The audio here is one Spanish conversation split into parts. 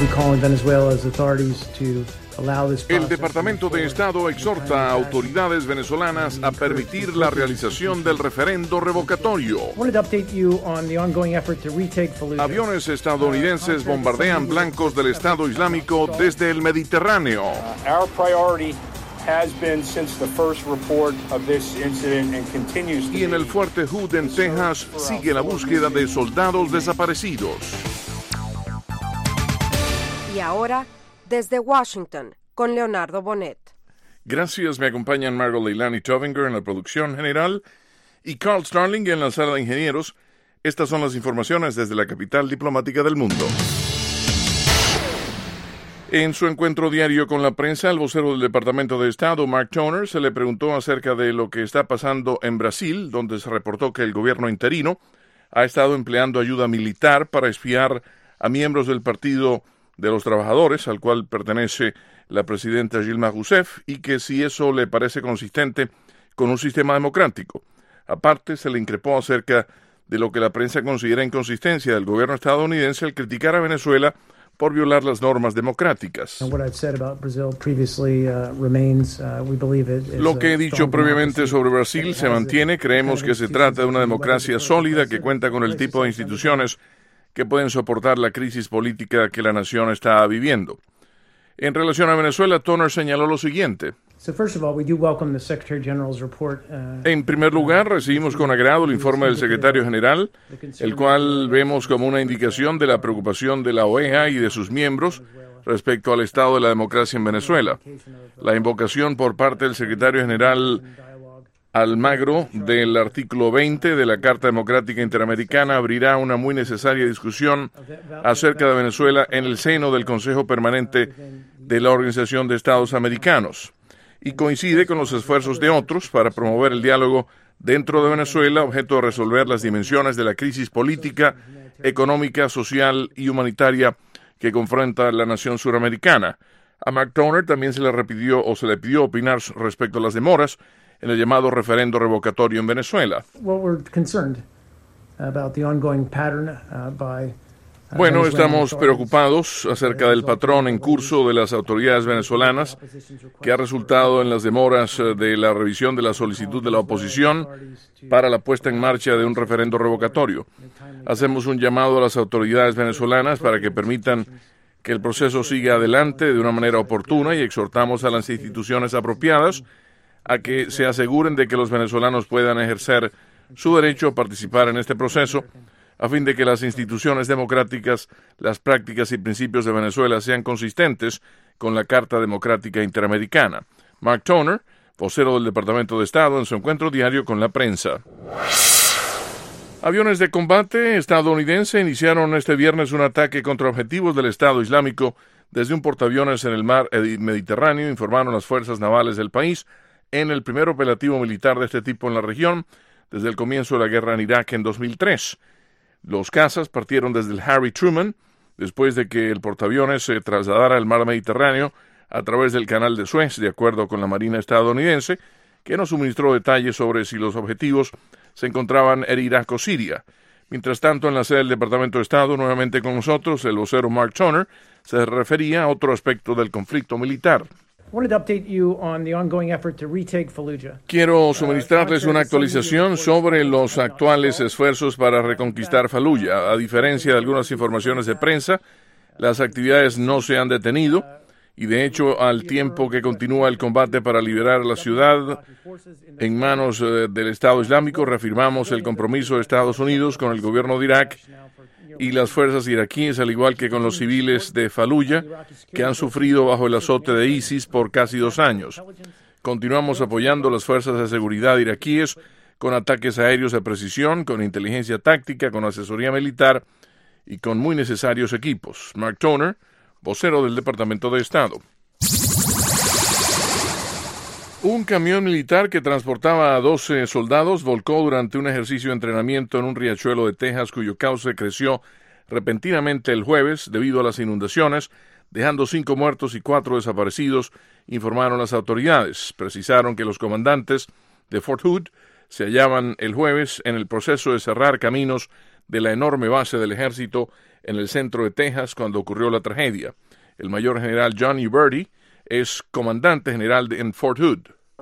El Departamento de Estado exhorta a autoridades venezolanas a permitir la realización del referendo revocatorio. Aviones estadounidenses bombardean blancos del Estado Islámico desde el Mediterráneo. Y en el Fuerte Hood en Texas sigue la búsqueda de soldados desaparecidos. Y ahora, desde Washington, con Leonardo Bonet. Gracias, me acompañan Margot Leilani Tovinger en la producción general y Carl Starling en la sala de ingenieros. Estas son las informaciones desde la capital diplomática del mundo. En su encuentro diario con la prensa, el vocero del Departamento de Estado, Mark Toner, se le preguntó acerca de lo que está pasando en Brasil, donde se reportó que el gobierno interino ha estado empleando ayuda militar para espiar a miembros del Partido de los Trabajadores, al cual pertenece la presidenta Dilma Rousseff, y que si eso le parece consistente con un sistema democrático. Aparte, se le increpó acerca de lo que la prensa considera inconsistencia del gobierno estadounidense al criticar a Venezuela por violar las normas democráticas. Lo que he dicho previamente sobre Brasil se mantiene. Creemos que se trata de una democracia sólida que cuenta con el tipo de instituciones que pueden soportar la crisis política que la nación está viviendo. En relación a Venezuela, Toner señaló lo siguiente. En primer lugar, recibimos con agrado el informe del secretario general, el cual vemos como una indicación de la preocupación de la OEA y de sus miembros respecto al estado de la democracia en Venezuela. La invocación por parte del secretario general Almagro del artículo 20 de la Carta Democrática Interamericana abrirá una muy necesaria discusión acerca de Venezuela en el seno del Consejo Permanente de la Organización de Estados Americanos y coincide con los esfuerzos de otros para promover el diálogo dentro de Venezuela, objeto de resolver las dimensiones de la crisis política, económica, social y humanitaria que confronta la nación suramericana. A Mark Toner también se le pidió opinar respecto a las demoras en el llamado referendo revocatorio en Venezuela. Bueno, estamos preocupados acerca del patrón en curso de las autoridades venezolanas que ha resultado en las demoras de la revisión de la solicitud de la oposición para la puesta en marcha de un referendo revocatorio. Hacemos un llamado a las autoridades venezolanas para que permitan que el proceso siga adelante de una manera oportuna y exhortamos a las instituciones apropiadas a que se aseguren de que los venezolanos puedan ejercer su derecho a participar en este proceso, a fin de que las instituciones democráticas, las prácticas y principios de Venezuela sean consistentes con la Carta Democrática Interamericana. Mark Toner, vocero del Departamento de Estado, en su encuentro diario con la prensa. Aviones de combate estadounidense iniciaron este viernes un ataque contra objetivos del Estado Islámico desde un portaaviones en el mar Mediterráneo, informaron las fuerzas navales del país, en el primer operativo militar de este tipo en la región desde el comienzo de la guerra en Irak en 2003. Los cazas partieron desde el Harry Truman después de que el portaaviones se trasladara al mar Mediterráneo a través del canal de Suez, de acuerdo con la Marina estadounidense, que no suministró detalles sobre si los objetivos se encontraban en Irak o Siria. Mientras tanto, en la sede del Departamento de Estado, nuevamente con nosotros, el vocero Mark Toner se refería a otro aspecto del conflicto militar. Quiero suministrarles una actualización sobre los actuales esfuerzos para reconquistar Faluya. A diferencia de algunas informaciones de prensa, las actividades no se han detenido y, de hecho, al tiempo que continúa el combate para liberar la ciudad en manos del Estado Islámico, reafirmamos el compromiso de Estados Unidos con el gobierno de Irak y las fuerzas iraquíes, al igual que con los civiles de Faluya, que han sufrido bajo el azote de ISIS por casi 2 años. Continuamos apoyando las fuerzas de seguridad iraquíes con ataques aéreos de precisión, con inteligencia táctica, con asesoría militar y con muy necesarios equipos. Mark Toner, vocero del Departamento de Estado. Un camión militar que transportaba a 12 soldados volcó durante un ejercicio de entrenamiento en un riachuelo de Texas, cuyo cauce creció repentinamente el jueves debido a las inundaciones, dejando 5 muertos y 4 desaparecidos, informaron las autoridades. Precisaron que los comandantes de Fort Hood se hallaban el jueves en el proceso de cerrar caminos de la enorme base del ejército en el centro de Texas cuando ocurrió la tragedia. El mayor general John Uberti es comandante general en Fort Hood.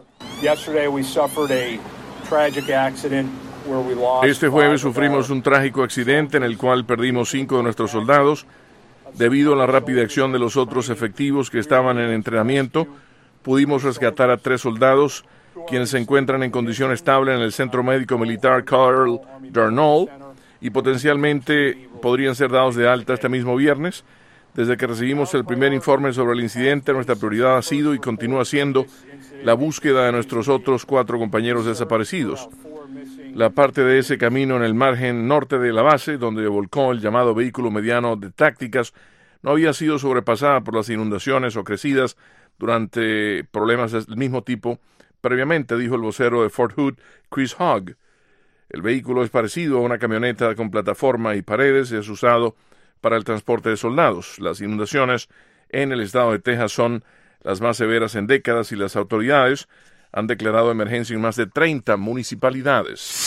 Este jueves sufrimos un trágico accidente en el cual perdimos 5 de nuestros soldados. Debido a la rápida acción de los otros efectivos que estaban en entrenamiento, pudimos rescatar a 3 soldados, quienes se encuentran en condición estable en el Centro Médico Militar Carl Darnall y potencialmente podrían ser dados de alta este mismo viernes. Desde que recibimos el primer informe sobre el incidente, nuestra prioridad ha sido y continúa siendo la búsqueda de nuestros otros 4 compañeros desaparecidos. La parte de ese camino en el margen norte de la base, donde volcó el llamado vehículo mediano de tácticas, no había sido sobrepasada por las inundaciones o crecidas durante problemas del mismo tipo previamente, dijo el vocero de Fort Hood, Chris Hogg. El vehículo es parecido a una camioneta con plataforma y paredes y es usado para el transporte de soldados. Las inundaciones en el estado de Texas son las más severas en décadas y las autoridades han declarado emergencia en más de 30 municipalidades.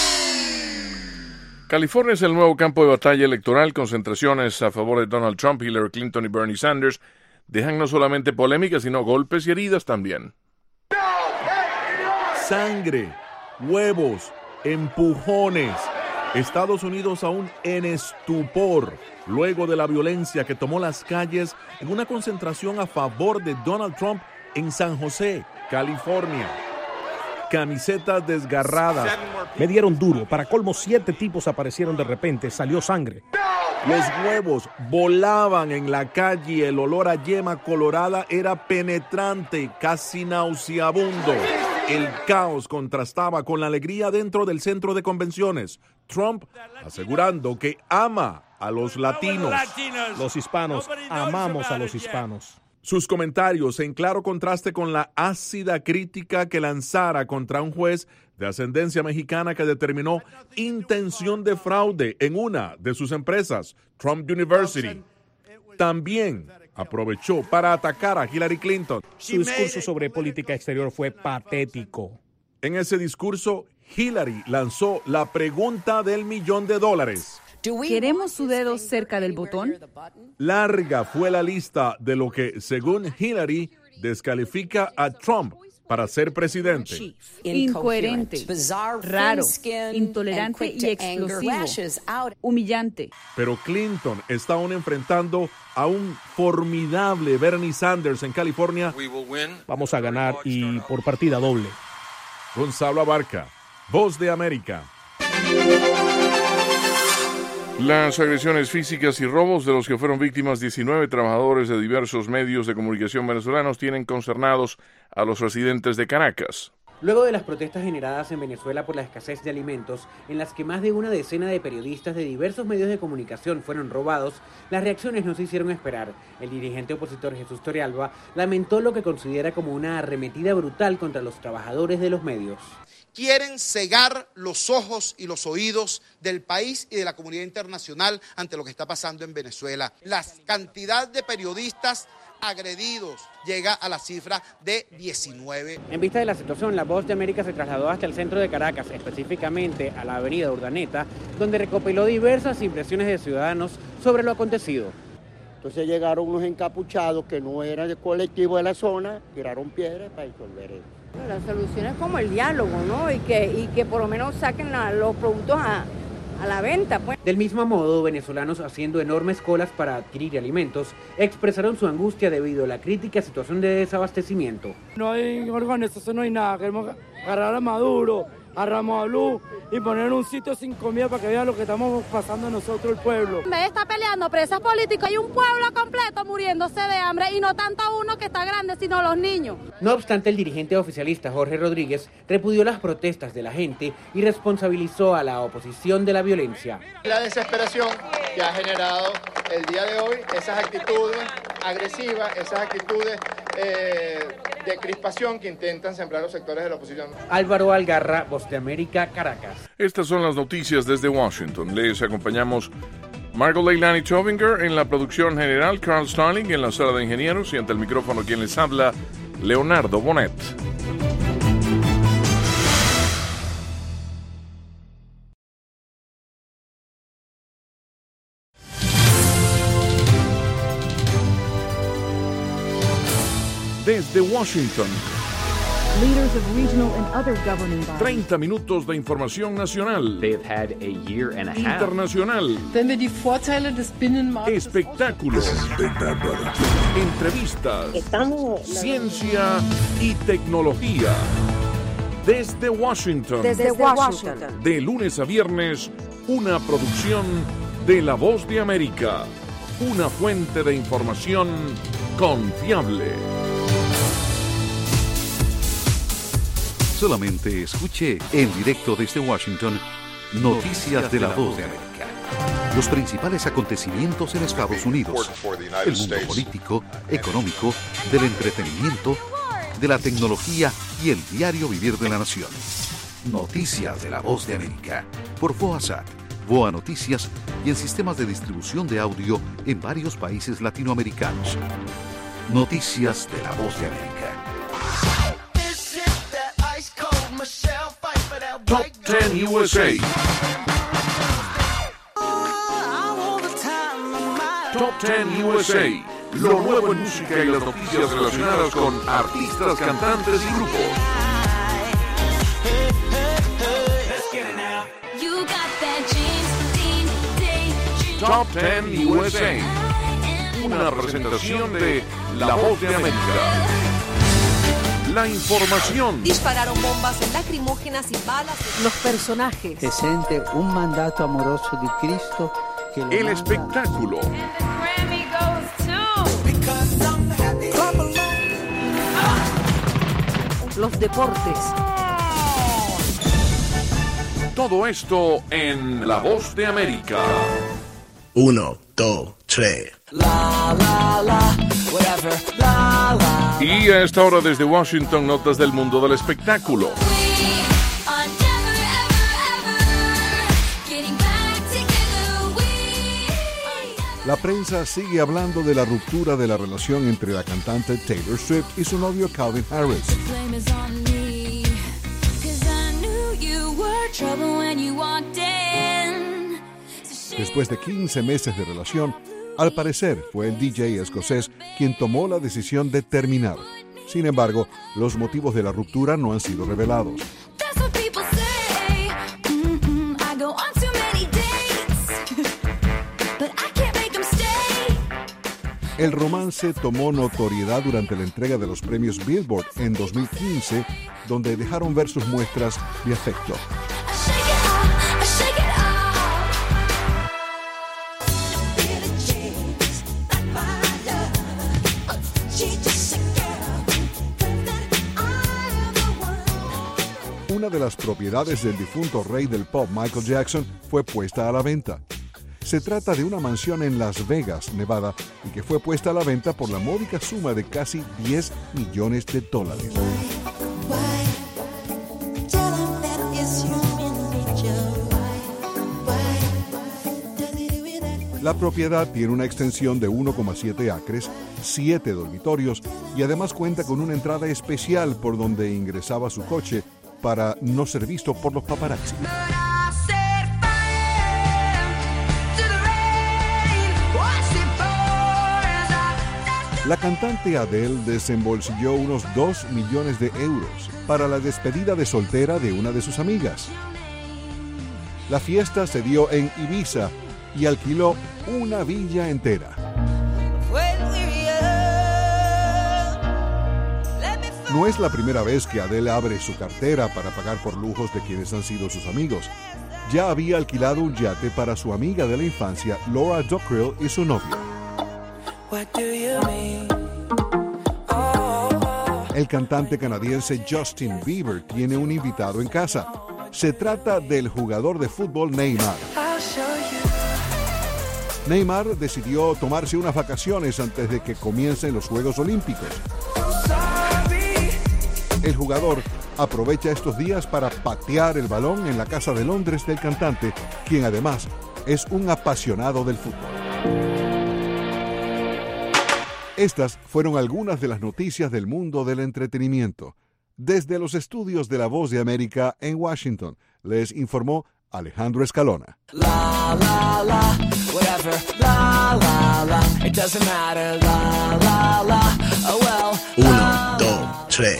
California es el nuevo campo de batalla electoral. Concentraciones a favor de Donald Trump, Hillary Clinton y Bernie Sanders dejan no solamente polémicas, sino golpes y heridas también. Sangre, huevos, empujones. Estados Unidos aún en estupor luego de la violencia que tomó las calles en una concentración a favor de Donald Trump en San José, California. Camisetas desgarradas. Me dieron duro. Para colmo, 7 tipos aparecieron de repente. Salió sangre. Los huevos volaban en la calle y el olor a yema colorada era penetrante, casi nauseabundo. El caos contrastaba con la alegría dentro del centro de convenciones. Trump asegurando que ama a los latinos. Los hispanos, amamos a los hispanos. Sus comentarios en claro contraste con la ácida crítica que lanzara contra un juez de ascendencia mexicana que determinó intención de fraude en una de sus empresas, Trump University. También aprovechó para atacar a Hillary Clinton. Su discurso sobre política exterior fue patético. En ese discurso, Hillary lanzó la pregunta del $1,000,000. ¿Queremos su dedo cerca del botón? Larga fue la lista de lo que, según Hillary, descalifica a Trump para ser presidente. Incoherente, raro, intolerante y explosivo, humillante. Pero Clinton está aún enfrentando a un formidable Bernie Sanders en California. Vamos a ganar y por partida doble. Gonzalo Abarca, Voz de América. Las agresiones físicas y robos de los que fueron víctimas 19 trabajadores de diversos medios de comunicación venezolanos tienen consternados a los residentes de Caracas. Luego de las protestas generadas en Venezuela por la escasez de alimentos, en las que más de una decena de periodistas de diversos medios de comunicación fueron robados, las reacciones no se hicieron esperar. El dirigente opositor Jesús Torrealba lamentó lo que considera como una arremetida brutal contra los trabajadores de los medios. Quieren cegar los ojos y los oídos del país y de la comunidad internacional ante lo que está pasando en Venezuela. La cantidad de periodistas agredidos llega a la cifra de 19. En vista de la situación, la Voz de América se trasladó hasta el centro de Caracas, específicamente a la avenida Urdaneta, donde recopiló diversas impresiones de ciudadanos sobre lo acontecido. Entonces llegaron unos encapuchados que no eran del colectivo de la zona, tiraron piedras para disolver eso. La solución es como el diálogo, ¿no? Y que por lo menos saquen los productos a la venta, pues. Del mismo modo, venezolanos haciendo enormes colas para adquirir alimentos expresaron su angustia debido a la crítica situación de desabastecimiento. No hay organización, no hay nada. Queremos agarrar a Maduro, a Ramos Alú y poner un sitio sin comida para que vean lo que estamos pasando nosotros, el pueblo. En vez de estar peleando presos políticos, hay un pueblo completo muriéndose de hambre y no tanto uno que está grande, sino los niños. No obstante, el dirigente oficialista Jorge Rodríguez repudió las protestas de la gente y responsabilizó a la oposición de la violencia. La desesperación que ha generado el día de hoy, esas actitudes agresivas, esas actitudes de crispación que intentan sembrar los sectores de la oposición. Álvaro Algarra, Voz de América, Caracas. Estas son las noticias desde Washington. Les acompañamos Margot Leilani Tovinger en la producción general, Carl Starling en la sala de ingenieros y ante el micrófono quien les habla, Leonardo Bonet. Desde Washington, Leaders of regional and other governing bodies. 30 minutos de información nacional, internacional, espectáculos, entrevistas, ciencia y tecnología. Desde Washington, de lunes a viernes, una producción de La Voz de América, una fuente de información confiable. Solamente escuche en directo desde Washington Noticias de La Voz de América. Los principales acontecimientos en Estados Unidos, el mundo político, económico, del entretenimiento, de la tecnología y el diario vivir de la nación. Noticias de La Voz de América, por VOASAT, VOA Noticias y en sistemas de distribución de audio en varios países latinoamericanos. Noticias de La Voz de América. Top 10 USA. Top 10 USA. Lo nuevo en música y las noticias relacionadas con artistas, cantantes y grupos. Top 10 USA. Una presentación de La Voz de América. La información. Dispararon bombas lacrimógenas y balas. Los personajes. Se siente un mandato amoroso de Cristo. Que el espectáculo. Los deportes. Todo esto en La Voz de América. 1, 2, 3. Y a esta hora desde Washington, notas del mundo del espectáculo. La prensa sigue hablando de la ruptura de la relación entre la cantante Taylor Swift y su novio Calvin Harris. Después de 15 meses de relación, al parecer fue el DJ escocés quien tomó la decisión de terminar. Sin embargo, los motivos de la ruptura no han sido revelados. El romance tomó notoriedad durante la entrega de los premios Billboard en 2015, donde dejaron ver sus muestras de afecto. Una de las propiedades del difunto rey del pop Michael Jackson fue puesta a la venta. Se trata de una mansión en Las Vegas, Nevada, y que fue puesta a la venta por la módica suma de casi $10 millones. La propiedad tiene una extensión de 1,7 acres, 7 dormitorios y además cuenta con una entrada especial por donde ingresaba su coche para no ser visto por los paparazzi. La cantante Adele desembolsilló unos 2 millones de euros para la despedida de soltera de una de sus amigas. La fiesta se dio en Ibiza y alquiló una villa entera. No es la primera vez que Adele abre su cartera para pagar por lujos de quienes han sido sus amigos. Ya había alquilado un yate para su amiga de la infancia, Laura Dockrill, y su novio. El cantante canadiense Justin Bieber tiene un invitado en casa. Se trata del jugador de fútbol Neymar. Neymar decidió tomarse unas vacaciones antes de que comiencen los Juegos Olímpicos. El jugador aprovecha estos días para patear el balón en la casa de Londres del cantante, quien además es un apasionado del fútbol. Estas fueron algunas de las noticias del mundo del entretenimiento. Desde los estudios de La Voz de América en Washington, les informó Alejandro Escalona. La, la, la, whatever, la, la, la, it doesn't matter, la, la, la, oh well. 1, 3.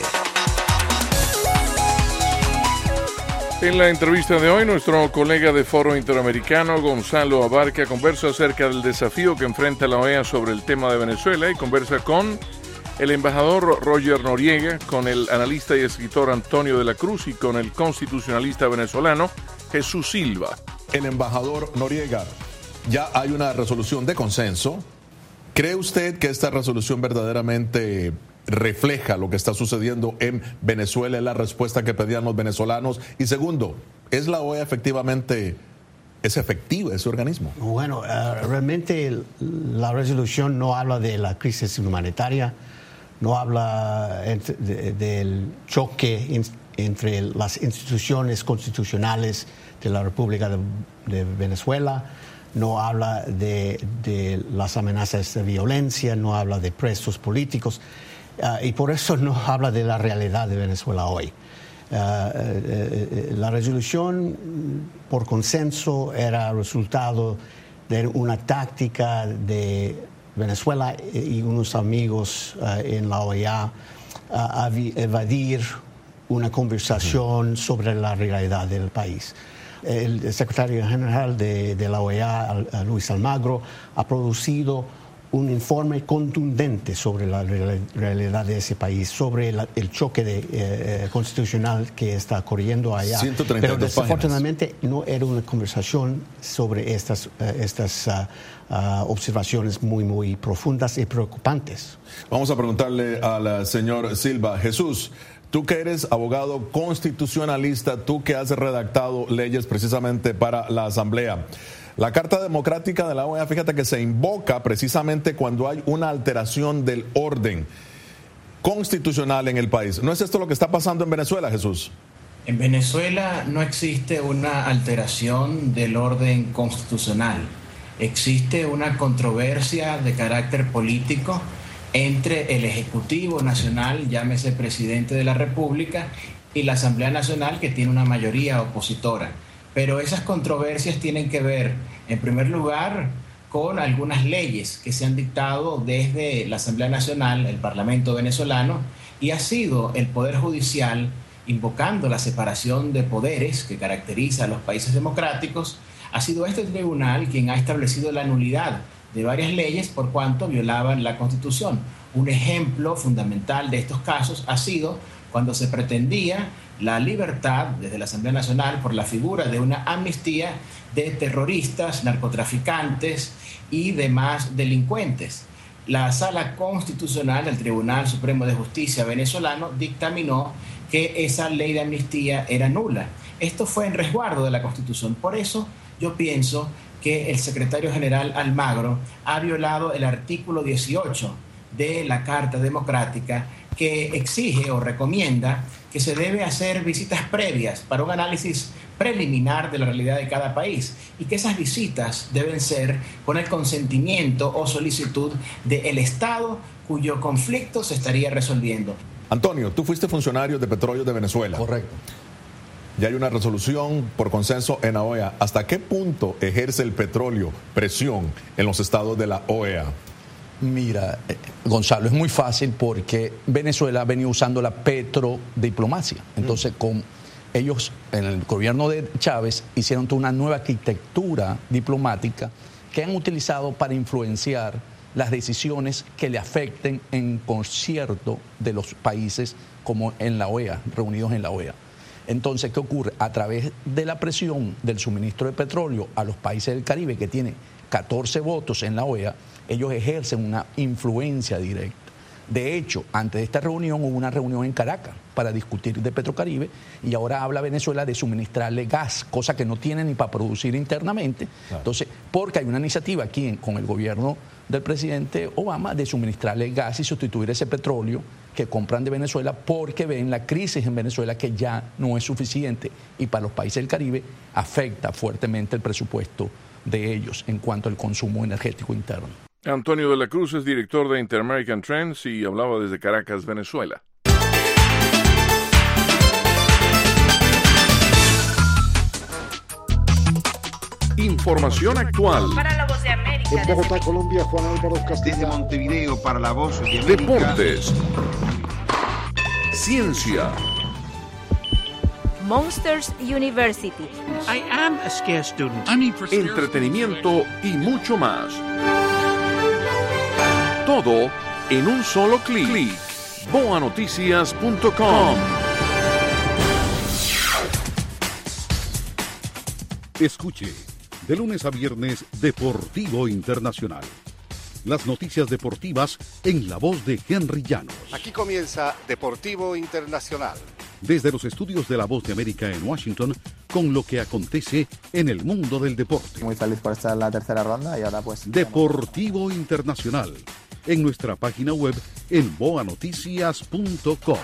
En la entrevista de hoy, nuestro colega de Foro Interamericano, Gonzalo Abarca, conversa acerca del desafío que enfrenta la OEA sobre el tema de Venezuela y conversa con el embajador Roger Noriega, con el analista y escritor Antonio de la Cruz y con el constitucionalista venezolano Jesús Silva. El embajador Noriega, ya hay una resolución de consenso. ¿Cree usted que esta resolución verdaderamente refleja lo que está sucediendo en Venezuela? ¿Es la respuesta que pedían los venezolanos? Y segundo, ¿es la OEA efectivamente, es efectiva ese organismo? Bueno, realmente la resolución no habla de la crisis humanitaria, no habla del choque entre las instituciones constitucionales de la República de Venezuela, no habla de las amenazas de violencia, no habla de presos políticos. Y por eso no habla de la realidad de Venezuela hoy. La resolución por consenso era resultado de una táctica de Venezuela y unos amigos en la OEA a evadir una conversación sobre la realidad del país. El secretario general de la OEA, Luis Almagro, ha producido un informe contundente sobre la realidad de ese país, sobre el choque constitucional que está ocurriendo allá. Pero desafortunadamente no era una conversación sobre estas observaciones muy profundas y preocupantes. Vamos a preguntarle al señor Silva. Jesús, tú que eres abogado constitucionalista, tú que has redactado leyes precisamente para la Asamblea. La Carta Democrática de la OEA, fíjate que se invoca precisamente cuando hay una alteración del orden constitucional en el país. ¿No es esto lo que está pasando en Venezuela, Jesús? En Venezuela no existe una alteración del orden constitucional. Existe una controversia de carácter político entre el Ejecutivo Nacional, llámese Presidente de la República, y la Asamblea Nacional, que tiene una mayoría opositora. Pero esas controversias tienen que ver, en primer lugar, con algunas leyes que se han dictado desde la Asamblea Nacional, el Parlamento venezolano, y ha sido el Poder Judicial, invocando la separación de poderes que caracteriza a los países democráticos, ha sido este tribunal quien ha establecido la nulidad de varias leyes por cuanto violaban la Constitución. Un ejemplo fundamental de estos casos ha sido cuando se pretendía la libertad desde la Asamblea Nacional por la figura de una amnistía de terroristas, narcotraficantes y demás delincuentes. La Sala Constitucional del Tribunal Supremo de Justicia venezolano dictaminó que esa ley de amnistía era nula. Esto fue en resguardo de la Constitución. Por eso yo pienso que el secretario general Almagro ha violado el artículo 18 de la Carta Democrática, que exige o recomienda que se debe hacer visitas previas para un análisis preliminar de la realidad de cada país y que esas visitas deben ser con el consentimiento o solicitud del Estado cuyo conflicto se estaría resolviendo. Antonio, tú fuiste funcionario de Petróleos de Venezuela. Correcto. Ya hay una resolución por consenso en la OEA. ¿Hasta qué punto ejerce el petróleo presión en los estados de la OEA? Mira, Gonzalo, es muy fácil porque Venezuela ha venido usando la petrodiplomacia. Entonces, con ellos, en el gobierno de Chávez, hicieron toda una nueva arquitectura diplomática que han utilizado para influenciar las decisiones que le afecten en concierto de los países como en la OEA, reunidos en la OEA. Entonces, ¿qué ocurre? A través de la presión del suministro de petróleo a los países del Caribe, que tiene 14 votos en la OEA, ellos ejercen una influencia directa. De hecho, antes de esta reunión hubo una reunión en Caracas para discutir de Petrocaribe y ahora habla Venezuela de suministrarle gas, cosa que no tiene ni para producir internamente. Claro. Entonces, porque hay una iniciativa aquí con el gobierno del presidente Obama de suministrarle gas y sustituir ese petróleo que compran de Venezuela porque ven la crisis en Venezuela que ya no es suficiente y para los países del Caribe afecta fuertemente el presupuesto de ellos en cuanto al consumo energético interno. Antonio de la Cruz es director de Inter-American Trends y hablaba desde Caracas, Venezuela. Información actual. Para la Voz de América. En Bogotá, Colombia, Juan Álvaro Castillo. Desde Montevideo para la Voz de América. Deportes. ciencia, Monsters University. I am a scarce student. entretenimiento y mucho más. Todo en un solo clic. boanoticias.com. Escuche, de lunes a viernes, Deportivo Internacional. Las noticias deportivas en la voz de Henry Llanos. Aquí comienza Deportivo Internacional. Desde los estudios de La Voz de América en Washington, con lo que acontece en el mundo del deporte. Muy feliz por estar en la tercera ronda y ahora pues... Deportivo Internacional, en nuestra página web en boanoticias.com.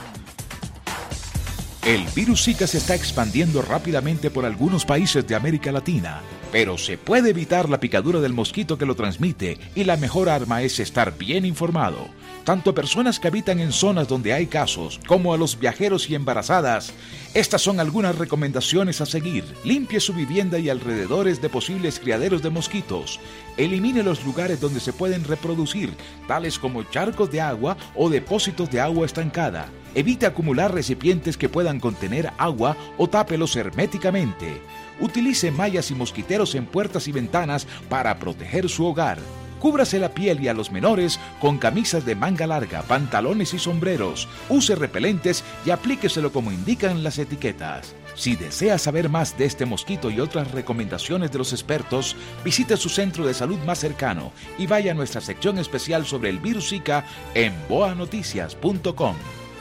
El virus Zika se está expandiendo rápidamente por algunos países de América Latina, pero se puede evitar la picadura del mosquito que lo transmite y la mejor arma es estar bien informado. Tanto a personas que habitan en zonas donde hay casos, como a los viajeros y embarazadas. Estas son algunas recomendaciones a seguir. Limpie su vivienda y alrededores de posibles criaderos de mosquitos. Elimine los lugares donde se pueden reproducir, tales como charcos de agua o depósitos de agua estancada. Evite acumular recipientes que puedan contener agua o tápelos herméticamente. Utilice mallas y mosquiteros en puertas y ventanas para proteger su hogar. Cúbrase la piel y a los menores con camisas de manga larga, pantalones y sombreros. Use repelentes y aplíqueselo como indican las etiquetas. Si desea saber más de este mosquito y otras recomendaciones de los expertos, visite su centro de salud más cercano y vaya a nuestra sección especial sobre el virus Zika en boanoticias.com.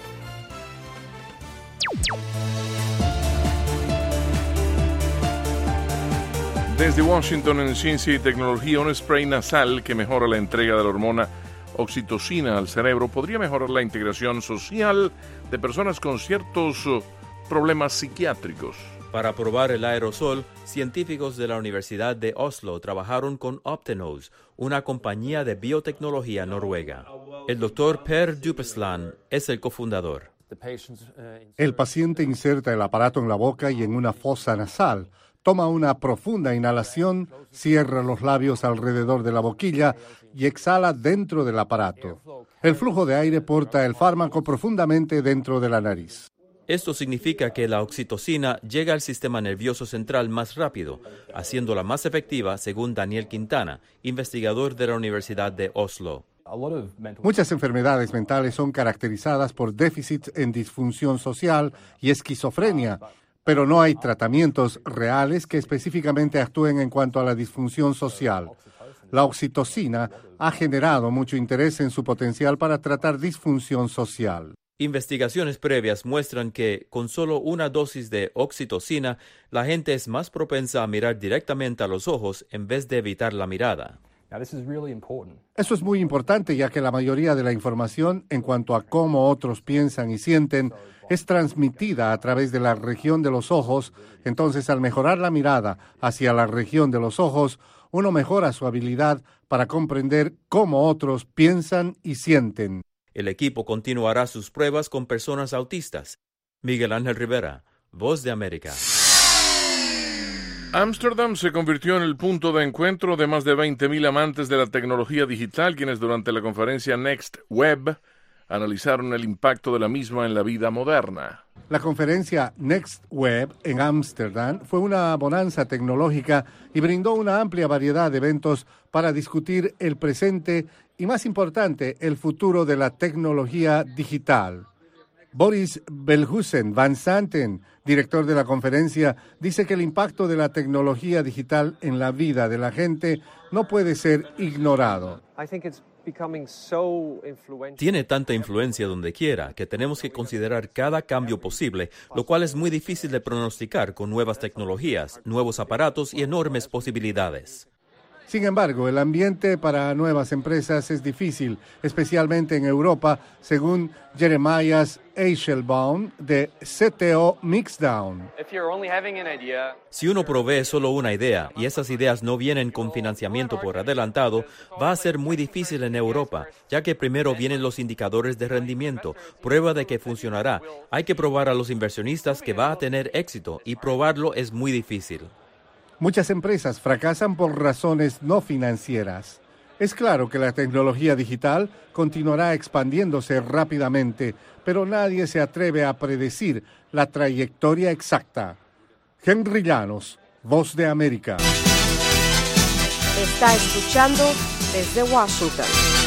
Desde Washington, en Ciencia y Tecnología, un spray nasal que mejora la entrega de la hormona oxitocina al cerebro podría mejorar la integración social de personas con ciertos problemas psiquiátricos. Para probar el aerosol, científicos de la Universidad de Oslo trabajaron con Optenose, una compañía de biotecnología noruega. El doctor Per Dupesland es el cofundador. El paciente inserta el aparato en la boca y en una fosa nasal. Toma una profunda inhalación, cierra los labios alrededor de la boquilla y exhala dentro del aparato. El flujo de aire porta el fármaco profundamente dentro de la nariz. Esto significa que la oxitocina llega al sistema nervioso central más rápido, haciéndola más efectiva, según Daniel Quintana, investigador de la Universidad de Oslo. Muchas enfermedades mentales son caracterizadas por déficits en disfunción social y esquizofrenia, pero no hay tratamientos reales que específicamente actúen en cuanto a la disfunción social. La oxitocina ha generado mucho interés en su potencial para tratar disfunción social. Investigaciones previas muestran que con solo una dosis de oxitocina, la gente es más propensa a mirar directamente a los ojos en vez de evitar la mirada. Eso es muy importante, ya que la mayoría de la información en cuanto a cómo otros piensan y sienten es transmitida a través de la región de los ojos. Entonces, al mejorar la mirada hacia la región de los ojos, uno mejora su habilidad para comprender cómo otros piensan y sienten. El equipo continuará sus pruebas con personas autistas. Miguel Ángel Rivera, Voz de América. Ámsterdam se convirtió en el punto de encuentro de más de 20.000 amantes de la tecnología digital, quienes durante la conferencia Next Web analizaron el impacto de la misma en la vida moderna. La conferencia Next Web en Ámsterdam fue una bonanza tecnológica y brindó una amplia variedad de eventos para discutir el presente y, más importante, el futuro de la tecnología digital. Boris Belhusen van Santen, director de la conferencia, dice que el impacto de la tecnología digital en la vida de la gente no puede ser ignorado. Tiene tanta influencia donde quiera que tenemos que considerar cada cambio posible, lo cual es muy difícil de pronosticar con nuevas tecnologías, nuevos aparatos y enormes posibilidades. Sin embargo, el ambiente para nuevas empresas es difícil, especialmente en Europa, según Jeremias Eichelbaum de CTO Mixdown. Si uno provee solo una idea y esas ideas no vienen con financiamiento por adelantado, va a ser muy difícil en Europa, ya que primero vienen los indicadores de rendimiento, prueba de que funcionará. Hay que probar a los inversionistas que va a tener éxito y probarlo es muy difícil. Muchas empresas fracasan por razones no financieras. Es claro que la tecnología digital continuará expandiéndose rápidamente, pero nadie se atreve a predecir la trayectoria exacta. Henry Llanos, Voz de América. Está escuchando desde Washington.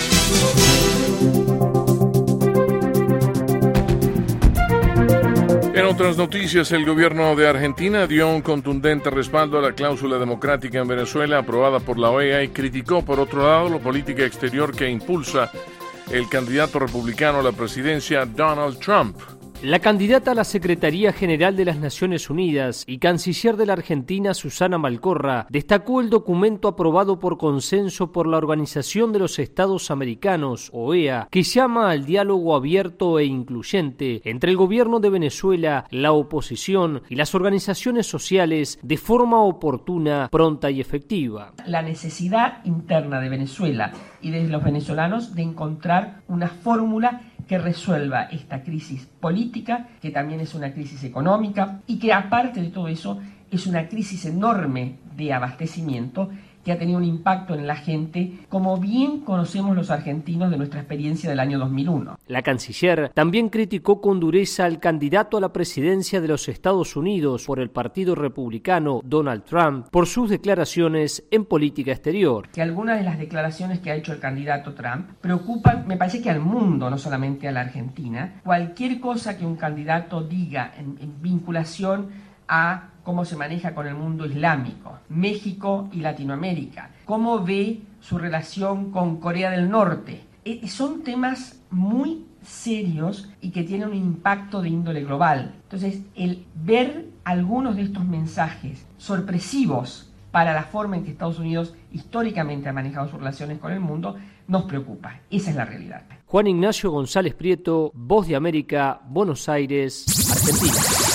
En otras noticias, el gobierno de Argentina dio un contundente respaldo a la cláusula democrática en Venezuela aprobada por la OEA y criticó, por otro lado, la política exterior que impulsa el candidato republicano a la presidencia, Donald Trump. La candidata a la Secretaría General de las Naciones Unidas y canciller de la Argentina, Susana Malcorra, destacó el documento aprobado por consenso por la Organización de los Estados Americanos, OEA, que llama al diálogo abierto e incluyente entre el gobierno de Venezuela, la oposición y las organizaciones sociales de forma oportuna, pronta y efectiva. La necesidad interna de Venezuela y de los venezolanos de encontrar una fórmula que resuelva esta crisis política, que también es una crisis económica y que aparte de todo eso es una crisis enorme de abastecimiento que ha tenido un impacto en la gente, como bien conocemos los argentinos de nuestra experiencia del año 2001. La canciller también criticó con dureza al candidato a la presidencia de los Estados Unidos por el Partido Republicano, Donald Trump, por sus declaraciones en política exterior. Que algunas de las declaraciones que ha hecho el candidato Trump preocupan, me parece que al mundo, no solamente a la Argentina. Cualquier cosa que un candidato diga en vinculación a cómo se maneja con el mundo islámico, México y Latinoamérica, cómo ve su relación con Corea del Norte. Son temas muy serios y que tienen un impacto de índole global. Entonces, el ver algunos de estos mensajes sorpresivos para la forma en que Estados Unidos históricamente ha manejado sus relaciones con el mundo, nos preocupa. Esa es la realidad. Juan Ignacio González Prieto, Voz de América, Buenos Aires, Argentina.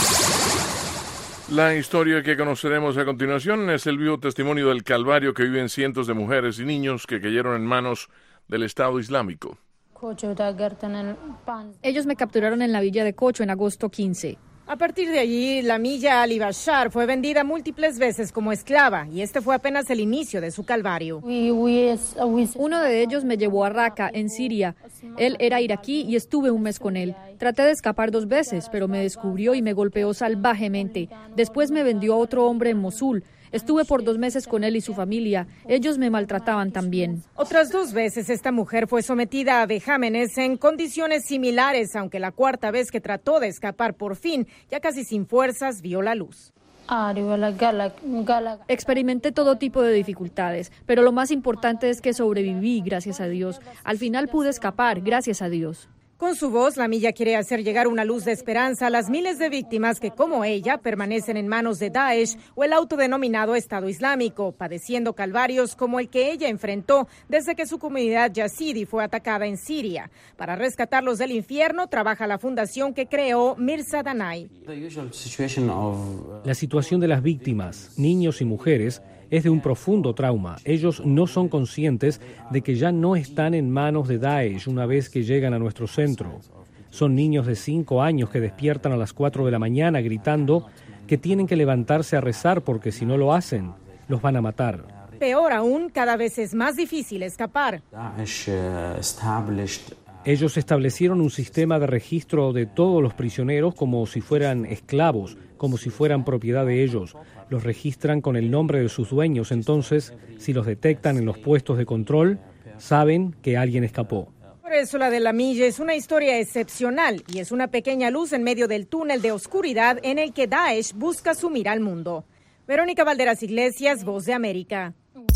La historia que conoceremos a continuación es el vivo testimonio del calvario que viven cientos de mujeres y niños que cayeron en manos del Estado Islámico. Ellos me capturaron en la villa de Cocho en agosto 15. A partir de allí, la Milla Ali Bashar fue vendida múltiples veces como esclava y este fue apenas el inicio de su calvario. Uno de ellos me llevó a Raqqa, en Siria. Él era iraquí y estuve un mes con él. Traté de escapar 2 veces, pero me descubrió y me golpeó salvajemente. Después me vendió a otro hombre en Mosul. Estuve por 2 meses con él y su familia. Ellos me maltrataban también. Otras 2 veces esta mujer fue sometida a vejámenes en condiciones similares, aunque la 4ª vez que trató de escapar por fin, ya casi sin fuerzas, vio la luz. Experimenté todo tipo de dificultades, pero lo más importante es que sobreviví, gracias a Dios. Al final pude escapar, gracias a Dios. Con su voz, la Milla quiere hacer llegar una luz de esperanza a las miles de víctimas que, como ella, permanecen en manos de Daesh o el autodenominado Estado Islámico, padeciendo calvarios como el que ella enfrentó desde que su comunidad yazidi fue atacada en Siria. Para rescatarlos del infierno, trabaja la fundación que creó Mirza Danai. La situación de las víctimas, niños y mujeres, es de un profundo trauma. Ellos no son conscientes de que ya no están en manos de Daesh una vez que llegan a nuestro centro. Son niños de 5 años que despiertan a las 4 de la mañana gritando que tienen que levantarse a rezar porque si no lo hacen, los van a matar. Peor aún, cada vez es más difícil escapar. Ellos establecieron un sistema de registro de todos los prisioneros como si fueran esclavos, como si fueran propiedad de ellos. Los registran con el nombre de sus dueños, entonces, si los detectan en los puestos de control, saben que alguien escapó. Por eso la de la Milla es una historia excepcional y es una pequeña luz en medio del túnel de oscuridad en el que Daesh busca sumir al mundo. Verónica Valderas Iglesias, Voz de América.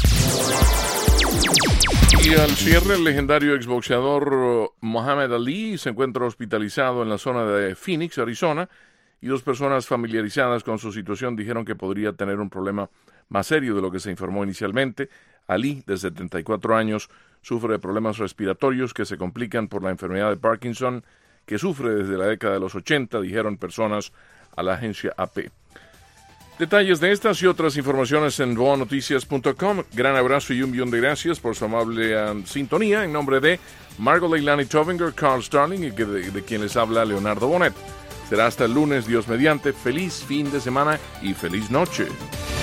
Y al cierre, el legendario exboxeador Muhammad Ali se encuentra hospitalizado en la zona de Phoenix, Arizona, y 2 personas familiarizadas con su situación dijeron que podría tener un problema más serio de lo que se informó inicialmente. Ali, de 74 años, sufre de problemas respiratorios que se complican por la enfermedad de Parkinson, que sufre desde la década de los 80, dijeron personas a la agencia AP. Detalles de estas y otras informaciones en voanoticias.com. Gran abrazo y 1.000.000 de gracias por su amable sintonía. En nombre de Margot Leilani Tovinger, Carl Starling y de quien les habla Leonardo Bonet. Será hasta el lunes, Dios mediante. Feliz fin de semana y feliz noche.